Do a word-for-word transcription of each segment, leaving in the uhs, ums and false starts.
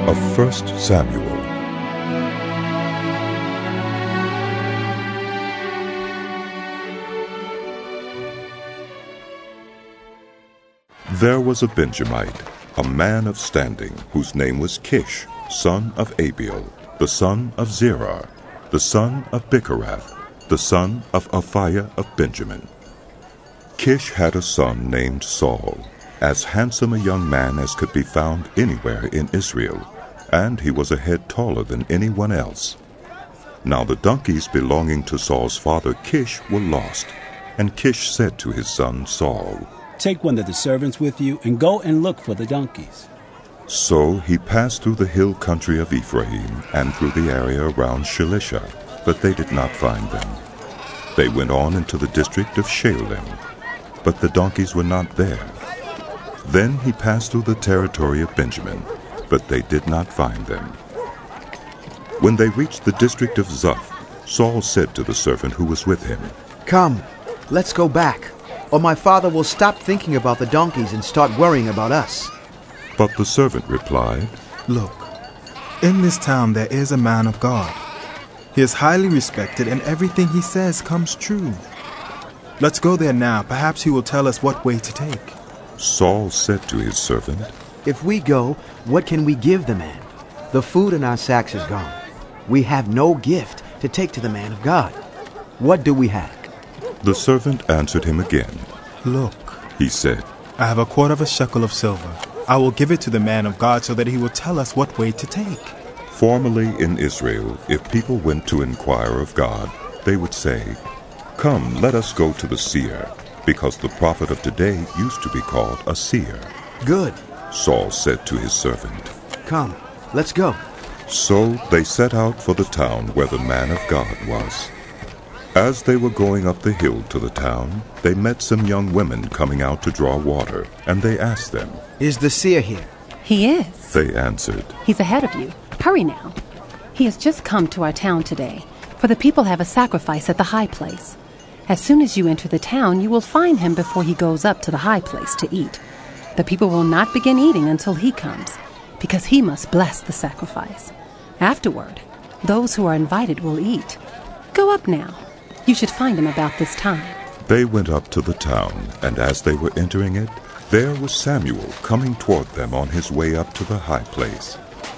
of First Samuel. There was a Benjamite, a man of standing, whose name was Kish, son of Abiel, the son of Zerah, the son of Bicherath, the son of Aphiah of Benjamin. Kish had a son named Saul, as handsome a young man as could be found anywhere in Israel, and he was a head taller than anyone else. Now the donkeys belonging to Saul's father Kish were lost, and Kish said to his son Saul, "Take one of the servants with you and go and look for the donkeys." So he passed through the hill country of Ephraim and through the area around Shalisha, but they did not find them. They went on into the district of Shaalim, but the donkeys were not there. Then he passed through the territory of Benjamin, but they did not find them. When they reached the district of Zuph, Saul said to the servant who was with him, "Come, let's go back, or my father will stop thinking about the donkeys and start worrying about us." But the servant replied, "Look, in this town there is a man of God. He is highly respected, and everything he says comes true. Let's go there now. Perhaps he will tell us what way to take." Saul said to his servant, "If we go, what can we give the man? The food in our sacks is gone. We have no gift to take to the man of God. What do we have?" The servant answered him again. "Look," he said, "I have a quarter of a shekel of silver. I will give it to the man of God so that he will tell us what way to take." Formerly in Israel, if people went to inquire of God, they would say, "Come, let us go to the seer," because the prophet of today used to be called a seer. "Good," Saul said to his servant. "Come, let's go." So they set out for the town where the man of God was. As they were going up the hill to the town, they met some young women coming out to draw water, and they asked them, "Is the seer here?" "He is," they answered. "He's ahead of you. Hurry now. He has just come to our town today, for the people have a sacrifice at the high place. As soon as you enter the town, you will find him before he goes up to the high place to eat. The people will not begin eating until he comes, because he must bless the sacrifice. Afterward, those who are invited will eat. Go up now. You should find him about this time." They went up to the town, and as they were entering it, there was Samuel coming toward them on his way up to the high place.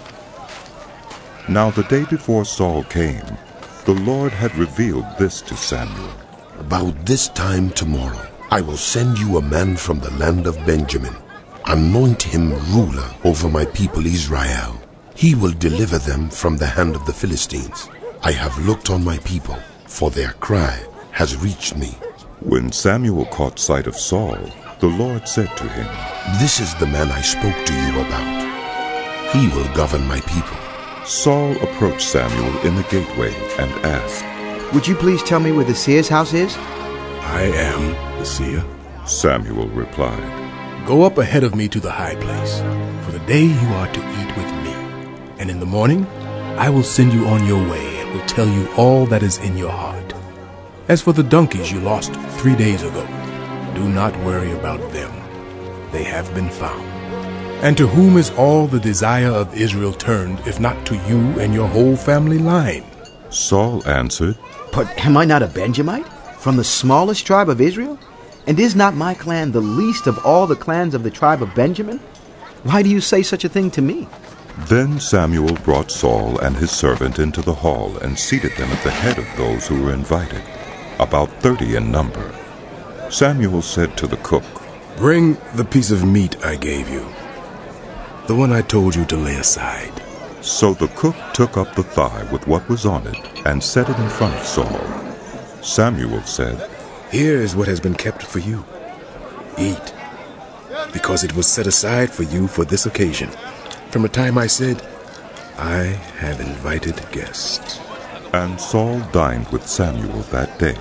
Now the day before Saul came, the Lord had revealed this to Samuel. "About this time tomorrow, I will send you a man from the land of Benjamin. Anoint him ruler over my people Israel. He will deliver them from the hand of the Philistines. I have looked on my people, for their cry has reached me." When Samuel caught sight of Saul, the Lord said to him, "This is the man I spoke to you about. He will govern my people." Saul approached Samuel in the gateway and asked, "Would you please tell me where the seer's house is?" "I am the seer," Samuel replied. "Go up ahead of me to the high place, for the day you are to eat with me. And in the morning I will send you on your way and will tell you all that is in your heart. As for the donkeys you lost three days ago, do not worry about them. They have been found. And to whom is all the desire of Israel turned, if not to you and your whole family line?" Saul answered, "But am I not a Benjamite, from the smallest tribe of Israel? And is not my clan the least of all the clans of the tribe of Benjamin? Why do you say such a thing to me?" Then Samuel brought Saul and his servant into the hall and seated them at the head of those who were invited, about thirty in number. Samuel said to the cook, "Bring the piece of meat I gave you, the one I told you to lay aside." So the cook took up the thigh with what was on it and set it in front of Saul. Samuel said, "Here is what has been kept for you. Eat, because it was set aside for you for this occasion, from the time I said, 'I have invited guests.'" And Saul dined with Samuel that day.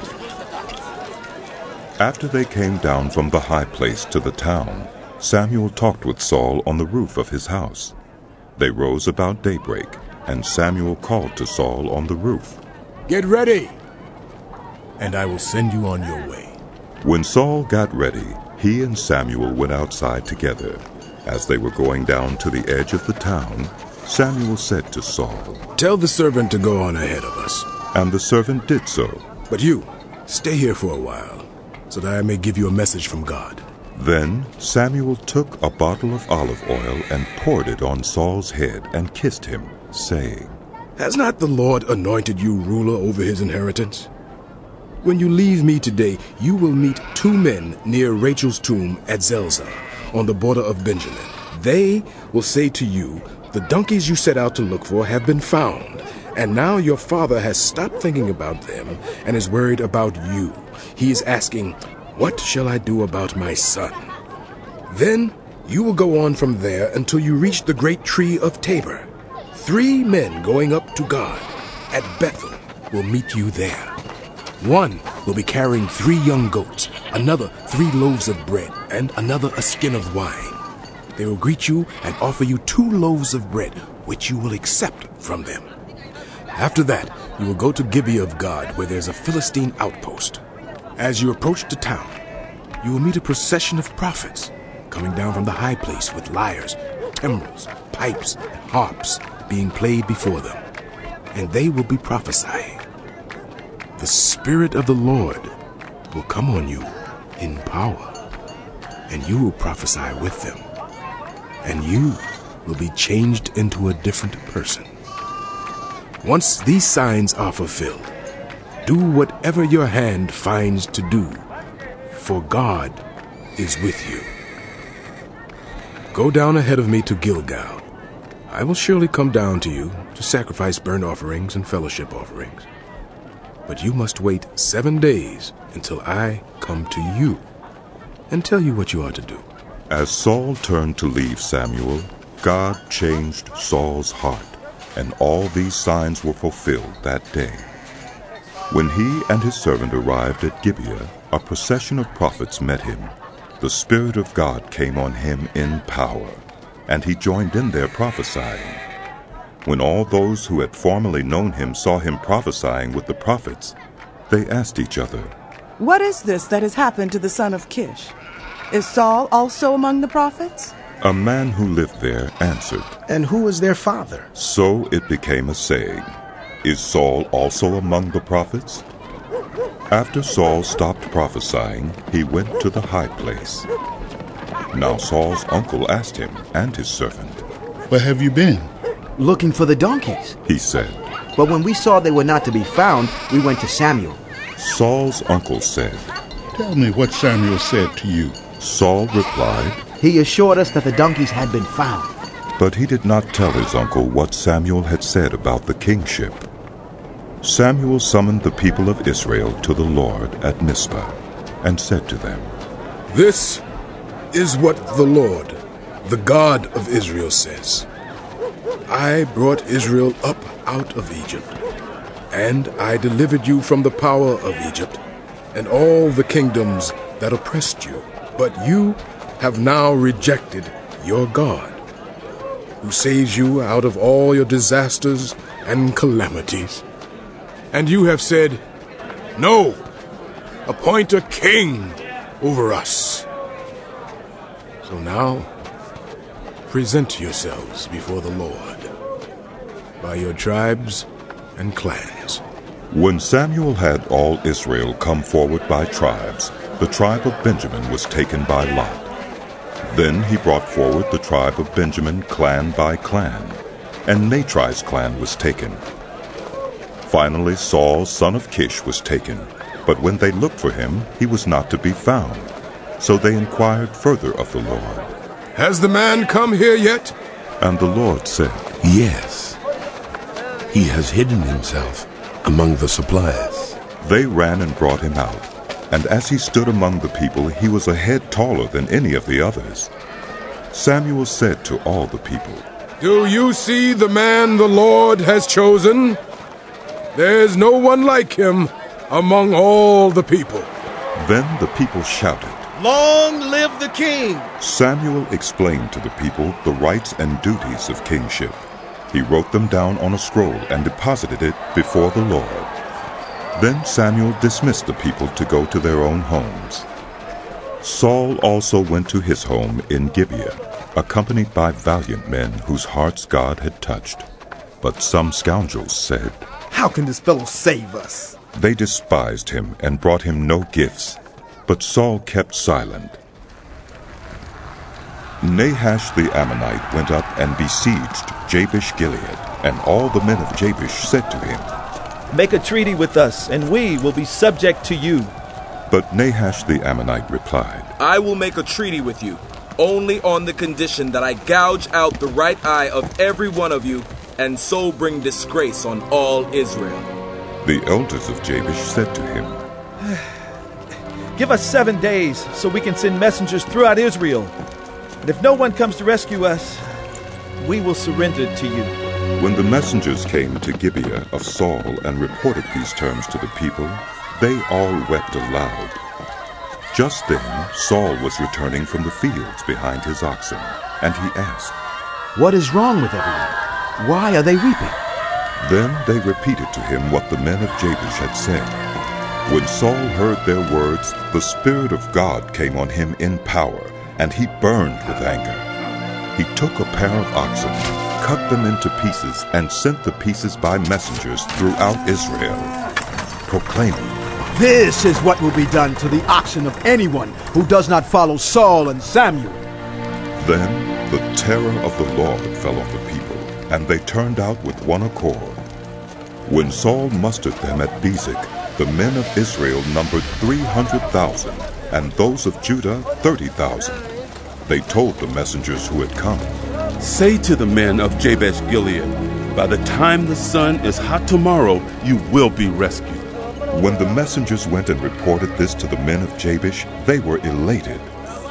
After they came down from the high place to the town, Samuel talked with Saul on the roof of his house. They rose about daybreak, and Samuel called to Saul on the roof, "Get ready, and I will send you on your way." When Saul got ready, he and Samuel went outside together. As they were going down to the edge of the town, Samuel said to Saul, "Tell the servant to go on ahead of us." And the servant did so. "But you, stay here for a while, so that I may give you a message from God." Then Samuel took a bottle of olive oil and poured it on Saul's head and kissed him, saying, "Has not the Lord anointed you ruler over his inheritance? When you leave me today, you will meet two men near Rachel's tomb at Zelzah, on the border of Benjamin. They will say to you, 'The donkeys you set out to look for have been found, and now your father has stopped thinking about them and is worried about you. He is asking, what shall I do about my son?' Then you will go on from there until you reach the great tree of Tabor. Three men going up to God at Bethel will meet you there. One will be carrying three young goats, another three loaves of bread, and another a skin of wine. They will greet you and offer you two loaves of bread, which you will accept from them. After that, you will go to Gibeah of God, where there's a Philistine outpost. As you approach the town, you will meet a procession of prophets coming down from the high place with lyres, timbrels, pipes, and harps being played before them, and they will be prophesying. The Spirit of the Lord will come on you in power, and you will prophesy with them, and you will be changed into a different person. Once these signs are fulfilled, do whatever your hand finds to do, for God is with you. Go down ahead of me to Gilgal. I will surely come down to you to sacrifice burnt offerings and fellowship offerings. But you must wait seven days until I come to you and tell you what you are to do." As Saul turned to leave Samuel, God changed Saul's heart, and all these signs were fulfilled that day. When he and his servant arrived at Gibeah, a procession of prophets met him. The Spirit of God came on him in power, and he joined in their prophesying. When all those who had formerly known him saw him prophesying with the prophets, they asked each other, "What is this that has happened to the son of Kish? Is Saul also among the prophets?" A man who lived there answered, "And who is their father?" So it became a saying, "Is Saul also among the prophets?" After Saul stopped prophesying, he went to the high place. Now Saul's uncle asked him and his servant, "Where have you been?" "Looking for the donkeys," he said. "but when we saw they were not to be found, we went to Samuel." Saul's uncle said, "Tell me what Samuel said to you." Saul replied, "He assured us that the donkeys had been found." But he did not tell his uncle what Samuel had said about the kingship. Samuel summoned the people of Israel to the Lord at Mizpah, and said to them, "This is what the Lord, the God of Israel, says. I brought Israel up out of Egypt, and I delivered you from the power of Egypt and all the kingdoms that oppressed you. But you have now rejected your God, who saves you out of all your disasters and calamities. And you have said, 'No, appoint a king over us.' So now, present yourselves before the Lord by your tribes and clans." When Samuel had all Israel come forward by tribes, the tribe of Benjamin was taken by lot. Then he brought forward the tribe of Benjamin clan by clan, and Natri's clan was taken. Finally Saul, son of Kish, was taken, but when they looked for him, he was not to be found. So they inquired further of the Lord, "Has the man come here yet?" And the Lord said, Yes, he has hidden himself among the suppliers. They ran and brought him out, and as he stood among the people, he was a head taller than any of the others. Samuel said to all the people, "Do you see the man the Lord has chosen? There is no one like him among all the people." Then the people shouted, "Long live the king!" Samuel explained to the people the rights and duties of kingship. He wrote them down on a scroll and deposited it before the Lord. Then Samuel dismissed the people to go to their own homes. Saul also went to his home in Gibeah. accompanied by valiant men whose hearts God had touched. But some scoundrels said, "How can this fellow save us?" They despised him and brought him no gifts, but Saul kept silent. Nahash the Ammonite went up and besieged Jabesh-Gilead, and all the men of Jabesh said to him, "Make a treaty with us, and we will be subject to you." But Nahash the Ammonite replied, "I will make a treaty with you, only on the condition that I gouge out the right eye of every one of you, and so bring disgrace on all Israel." The elders of Jabesh said to him, "Give us seven days so we can send messengers throughout Israel. And if no one comes to rescue us, we will surrender to you." When the messengers came to Gibeah of Saul and reported these terms to the people, they all wept aloud. Just then Saul was returning from the fields behind his oxen, and he asked, "What is wrong with everyone? Why are they weeping?" Then they repeated to him what the men of Jabesh had said. When Saul heard their words, the Spirit of God came on him in power, and he burned with anger. He took a pair of oxen, cut them into pieces, and sent the pieces by messengers throughout Israel, proclaiming, "This is what will be done to the oxen of anyone who does not follow Saul and Samuel." Then the terror of the Lord fell on the people, and they turned out with one accord. When Saul mustered them at Bezek, the men of Israel numbered three hundred thousand, and those of Judah thirty thousand. They told the messengers who had come, "Say to the men of Jabesh-Gilead, by the time the sun is hot tomorrow, you will be rescued." When the messengers went and reported this to the men of Jabesh, they were elated.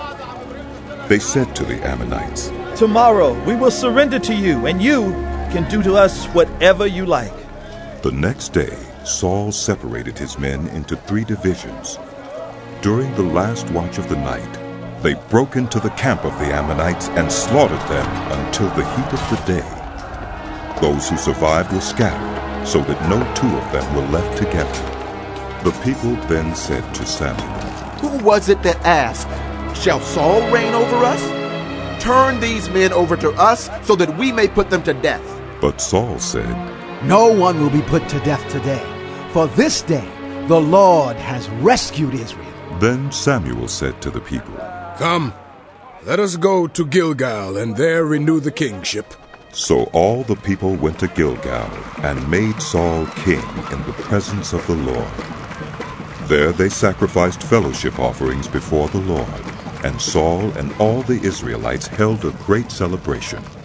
They said to the Ammonites, "Tomorrow we will surrender to you, and you can do to us whatever you like." The next day Saul separated his men into three divisions. During the last watch of the night, they broke into the camp of the Ammonites and slaughtered them until the heat of the day. Those who survived were scattered, so that no two of them were left together. The people then said to Samuel, "Who was it that asked, 'Shall Saul reign over us?' Turn these men over to us so that we may put them to death." But Saul said, "No one will be put to death today, for this day the Lord has rescued Israel." Then Samuel said to the people, "Come, let us go to Gilgal and there renew the kingship." So all the people went to Gilgal and made Saul king in the presence of the Lord. There they sacrificed fellowship offerings before the Lord, and Saul and all the Israelites held a great celebration.